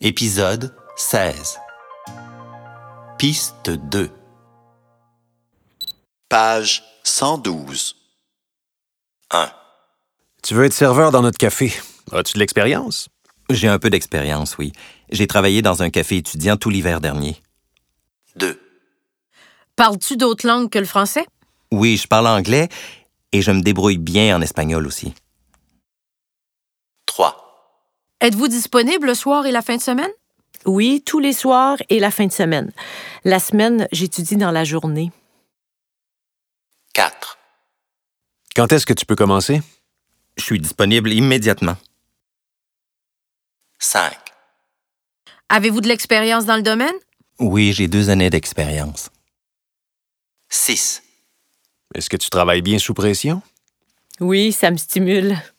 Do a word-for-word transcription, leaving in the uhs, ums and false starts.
Épisode seize. Piste deux. Page cent douze. un. Tu veux être serveur dans notre café. As-tu de l'expérience? J'ai un peu d'expérience, oui. J'ai travaillé dans un café étudiant tout l'hiver dernier. deux. Parles-tu d'autres langues que le français? Oui, je parle anglais et je me débrouille bien en espagnol aussi. trois. Êtes-vous disponible le soir et la fin de semaine? Oui, tous les soirs et la fin de semaine. La semaine, j'étudie dans la journée. quatre. Quand est-ce que tu peux commencer? Je suis disponible immédiatement. cinq. Avez-vous de l'expérience dans le domaine? Oui, j'ai deux années d'expérience. six. Est-ce que tu travailles bien sous pression? Oui, ça me stimule.